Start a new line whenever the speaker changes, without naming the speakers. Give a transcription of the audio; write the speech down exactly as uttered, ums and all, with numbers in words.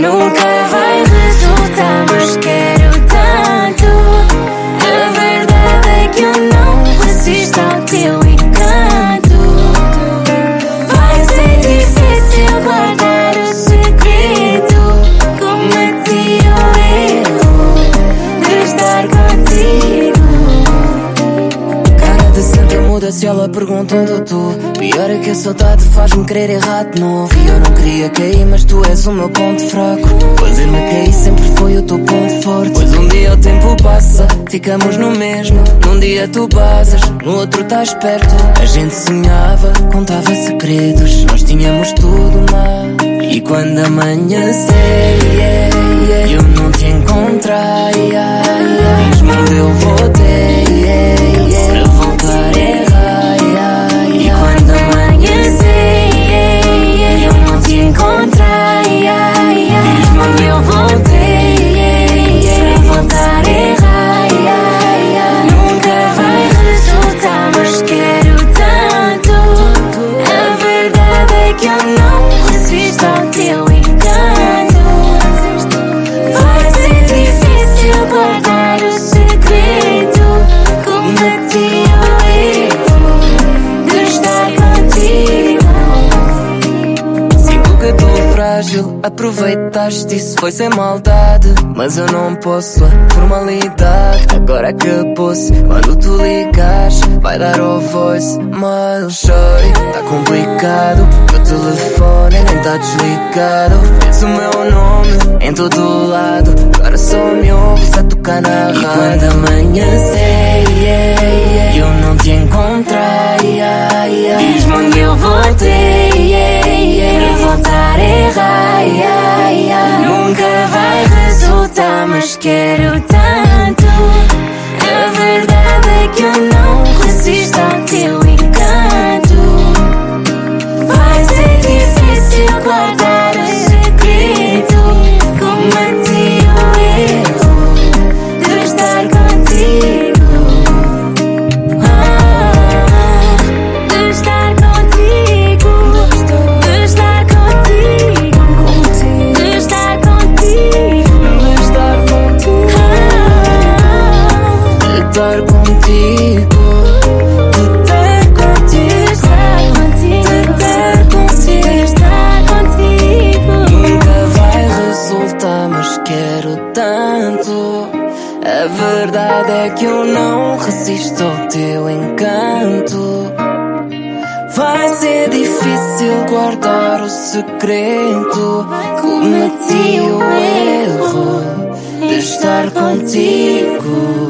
nunca vai resultar, mas quero tanto. A verdade é que eu não resisto ao teu encanto. Vai ser difícil guardar o segredo. Cometi o erro de estar contigo.
Cara de sempre muda se ela pergunta onde eu tô. Pior é que a saudade faz-me querer errar de novo. E eu não queria cair, mas tu és o meu ponto fraco. Fazer-me cair sempre foi o teu ponto forte. Pois um dia o tempo passa, ficamos no mesmo. Num dia tu basas, no outro estás perto. A gente sonhava, contava segredos. Nós tínhamos tudo lá. E quando amanhecer, yeah, yeah, eu não te encontrar, yeah, yeah, diz-me onde eu voltei, yeah, yeah, para voltar a errar, yeah, yeah.
E quando amanhecer, yeah, yeah, eu não te encontrar, yeah, yeah, diz-me onde eu voltei, yeah, yeah, para voltar a errar, yeah, yeah. Nunca vai resultar, mas quero tanto. A verdade é que eu não resisto ao teu encanto. Vai ser difícil guardar o segredo. Cometi o erro de estar contigo.
Sinto que estou frágil, aproveitaste isso, foi sem maldade. Mas eu não posso, a formalidade agora acabou-se. Quando tu ligares, vai dar ao voice mail, sorry, tá complicado. Meu telefone nem tá desligado. Vês o meu nome em todo lado, agora só me ouves a tocar na rádio. E quando amanhecer, yeah, yeah, eu não te encontrar, yeah, yeah,
diz-me onde eu voltei, yeah, yeah, para voltar a errar, yeah, yeah. Nunca vai resultar, mas quero tanto. A verdade é que eu não resisto ao teu encanto. Vai ser difícil guardar o segredo. Cometi o erro de estar contigo. Ah, de estar contigo. De estar contigo. De estar contigo.
de estar contigo,
Ah,
de estar contigo, de ter contigo,
de estar contigo. De estar contigo.
nunca vai resultar, mas quero tanto. A verdade é que eu não resisto ao teu encanto. Vai ser difícil guardar o segredo. Cometi o erro de estar contigo.